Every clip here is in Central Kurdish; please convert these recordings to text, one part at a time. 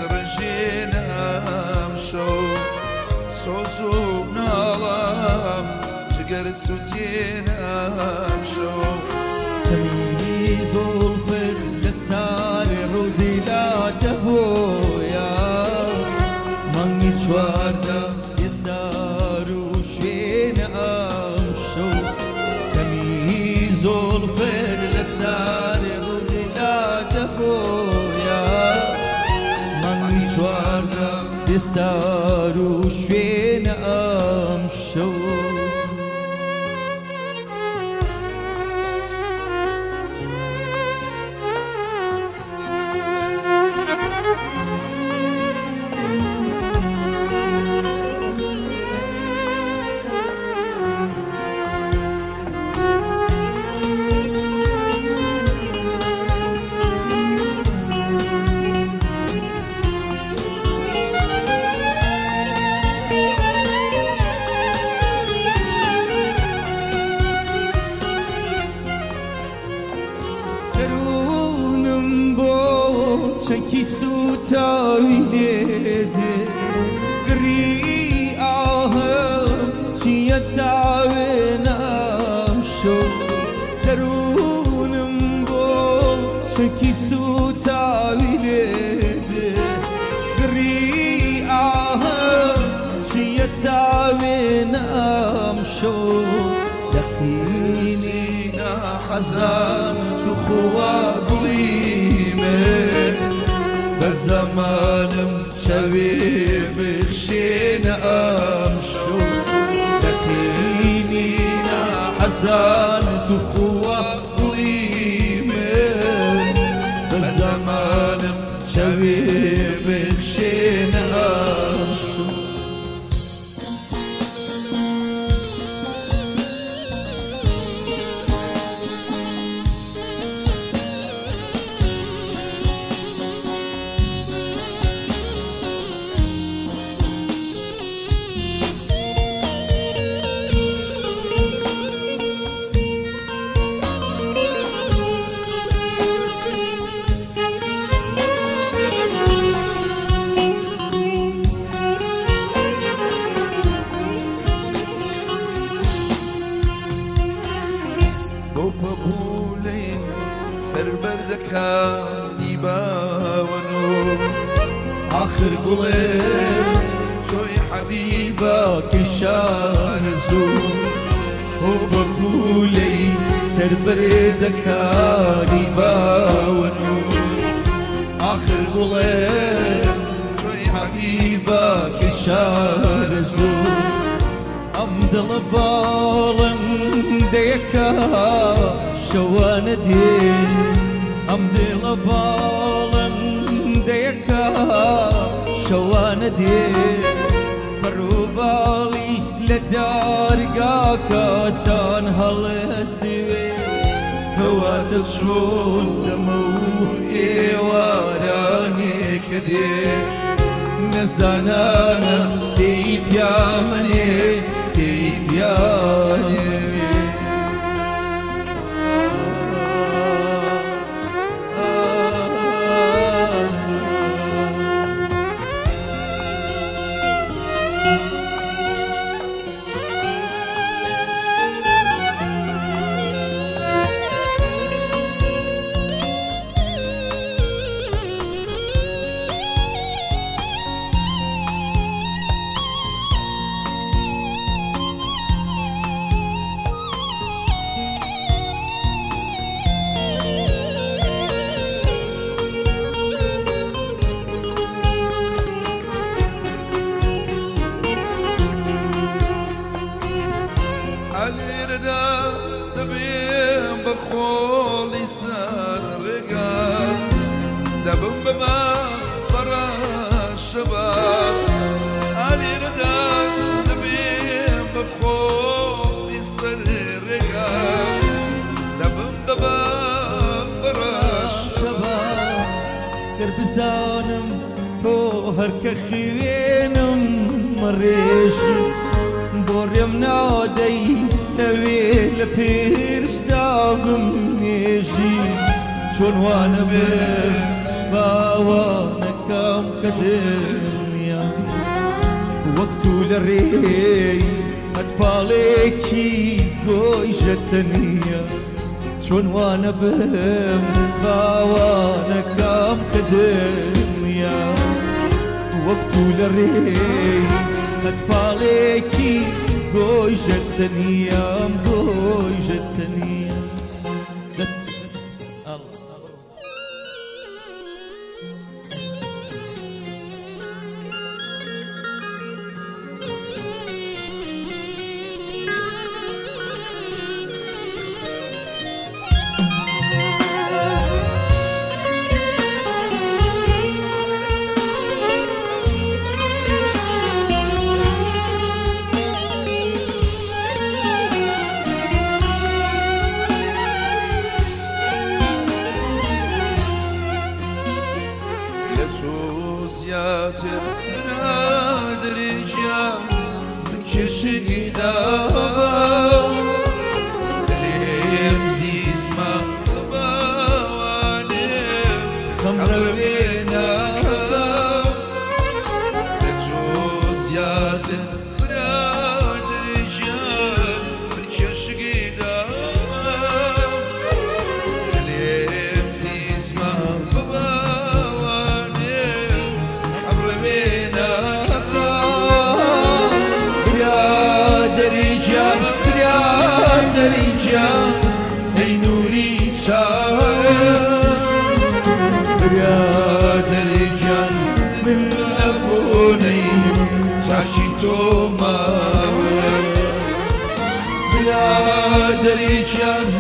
ڕژێنم شەو سۆز و ناڵام جگەر سووتێنم شەو تەمیز و زولفر لەسار ڕوودیلا دەبۆیە مانگی چواردە ئێسار و شوێنە ئەم شەو تەمیز و زولفر لەسار ڕوودیلا دەبۆیە مانگی چواردە ئێسار و شوێنە ئەم شەو چەکی سوتاوی لێدێ گڕی ئاهەم چییە تاوێنم شەو دەروونم بۆ چەکی سوتاوی لێدێ گڕی ئاهەم چییە تاوێنم شەو دەقینی نەحەزان تو خوا بڵیمێ زمانم شوی بخشین ام شو لكني نا حزان تقوى قيمة زمانم شوی بخشین ام شو بولين سربردكاني باونو آخر قليل شوي حبيبك شارزو وبقولي سربردك هاني باونو آخر قليل شوي حبيبك شارزو أمدل بالم ديكا شوان دين أمدل بالم ديكا شوان دين بروبالي لدار قاكا تنهل سوي هوات شلون دمو إيواناني كدير نزانانا ديب يا مني ديب يا مني الإردة دبيم بخولي سار رقاي دبم بما برا الشباب الإردة دبيم بخولي سار رقاي دبم بما برا الشباب دربزانم تو هر كخوينم مريشي بوريم نادي تويل بيرشتاقم نيجي شون وانا باوانك كم كدنيا وقتو لري أتباليكي قويجتنيا شون وانا بهم خوانا كم كدنيا وقتو لري أتباليكي قويجتنيا قويجتنيا زياتر نادري جام بكشي ليم زيز ما بوالي خمر بينا زياتر نادري جام بكشي ليم زيز ما دريجان اي نوري يا دريجان من ابوني شاشيتو ماوي يا دريجان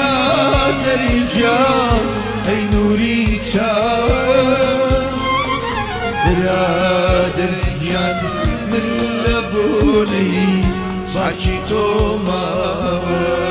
اي نوري يا دريجان من ابوني شاشيتو ماوي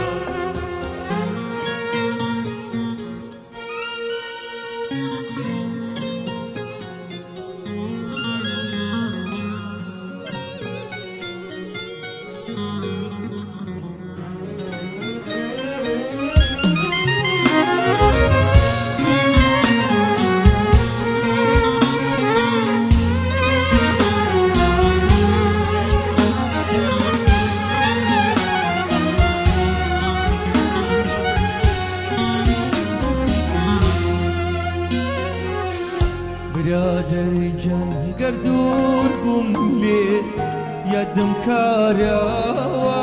برادر جان قردور بملي يدم كارياوا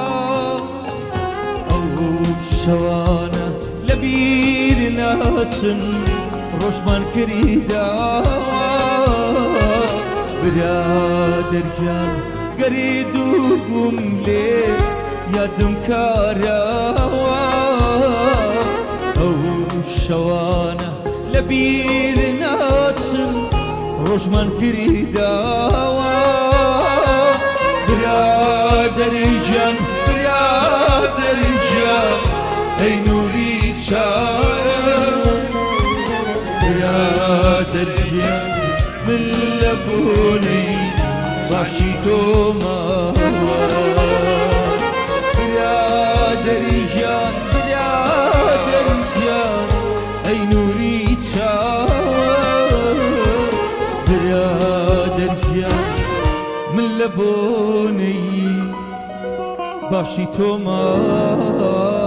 أو شوانا لبير ناتن روشمان كريدا برادر جان قردور بملي يدم كارياوا أو شوانا لبير ناتن روشمان كريداوا برادر جان اي نوري برادر جان من لبوني صاشيتو ماوا برادر جان اي نوري برادر جان من لبوني باشي تو ما